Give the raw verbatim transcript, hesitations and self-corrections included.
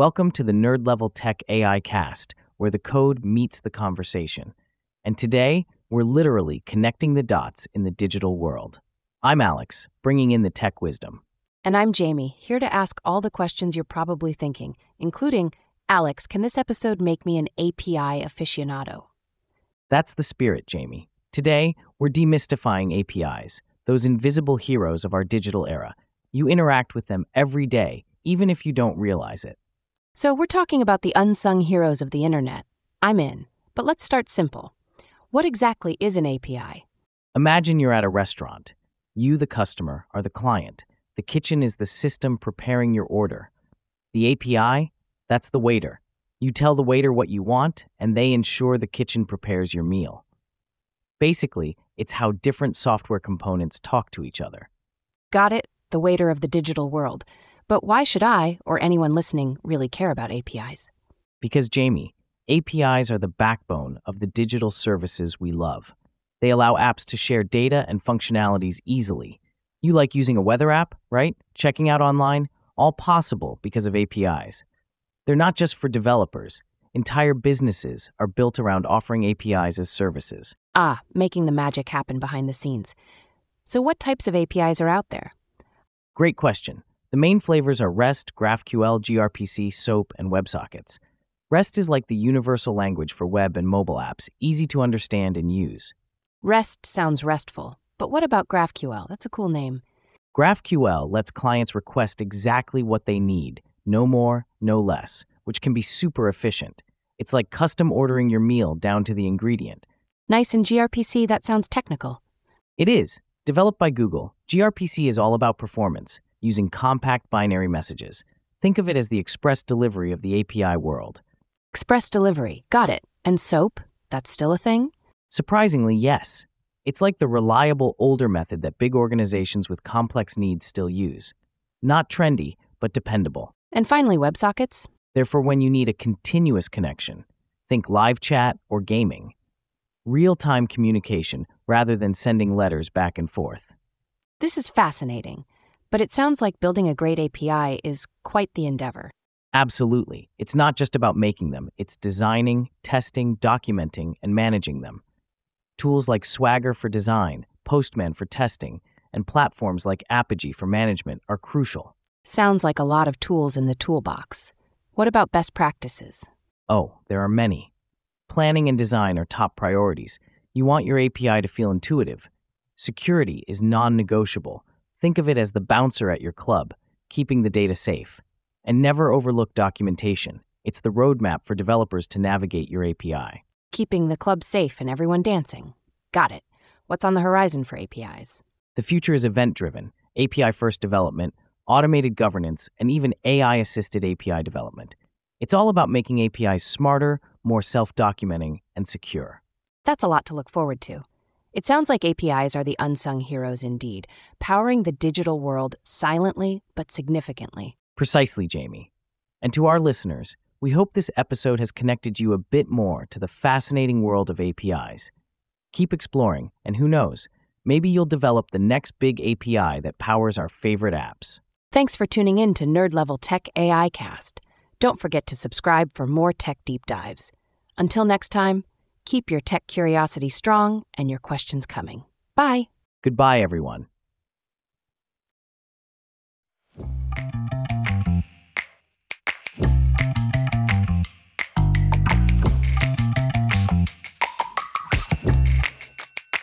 Welcome to the Nerd Level Tech A I Cast, where the code meets the conversation. And today, we're literally connecting the dots in the digital world. I'm Alex, bringing in the tech wisdom. And I'm Jamie, here to ask all the questions you're probably thinking, including, Alex, can this episode make me an A P I aficionado? That's the spirit, Jamie. Today, we're demystifying A P Is, those invisible heroes of our digital era. You interact with them every day, even if you don't realize it. So we're talking about the unsung heroes of the internet. I'm in, but let's start simple. What exactly is an A P I? Imagine you're at a restaurant. You, the customer, are the client. The kitchen is the system preparing your order. The A P I? That's the waiter. You tell the waiter what you want, and they ensure the kitchen prepares your meal. Basically, it's how different software components talk to each other. Got it, the waiter of the digital world. But why should I, or anyone listening, really care about A P Is? Because, Jamie, A P Is are the backbone of the digital services we love. They allow apps to share data and functionalities easily. You like using a weather app, right? Checking out online? All possible because of A P Is. They're not just for developers. Entire businesses are built around offering A P Is as services. Ah, making the magic happen behind the scenes. So what types of A P Is are out there? Great question. The main flavors are REST, GraphQL, gRPC, SOAP, and WebSockets. REST is like the universal language for web and mobile apps, easy to understand and use. REST sounds restful, but what about GraphQL? That's a cool name. GraphQL lets clients request exactly what they need, no more, no less, which can be super efficient. It's like custom ordering your meal down to the ingredient. Nice, and gRPC, that sounds technical. It is. Developed by Google, gRPC is all about performance, using compact binary messages. Think of it as the express delivery of the A P I world. Express delivery, got it. And SOAP, that's still a thing? Surprisingly, yes. It's like the reliable older method that big organizations with complex needs still use. Not trendy, but dependable. And finally, WebSockets? They're for when you need a continuous connection. Think live chat or gaming. Real-time communication rather than sending letters back and forth. This is fascinating, but it sounds like building a great A P I is quite the endeavor. Absolutely. It's not just about making them. It's designing, testing, documenting, and managing them. Tools like Swagger for design, Postman for testing, and platforms like Apigee for management are crucial. Sounds like a lot of tools in the toolbox. What about best practices? Oh, there are many. Planning and design are top priorities. You want your A P I to feel intuitive. Security is non-negotiable. Think of it as the bouncer at your club, keeping the data safe. And never overlook documentation. It's the roadmap for developers to navigate your A P I. Keeping the club safe and everyone dancing. Got it. What's on the horizon for A P Is? The future is event-driven, A P I-first development, automated governance, and even A I-assisted A P I development. It's all about making A P Is smarter, more self-documenting, and secure. That's a lot to look forward to. It sounds like A P Is are the unsung heroes indeed, powering the digital world silently but significantly. Precisely, Jamie. And to our listeners, we hope this episode has connected you a bit more to the fascinating world of A P Is. Keep exploring, and who knows, maybe you'll develop the next big A P I that powers our favorite apps. Thanks for tuning in to Nerd Level Tech A I Cast. Don't forget to subscribe for more tech deep dives. Until next time, keep your tech curiosity strong and your questions coming. Bye. Goodbye, everyone.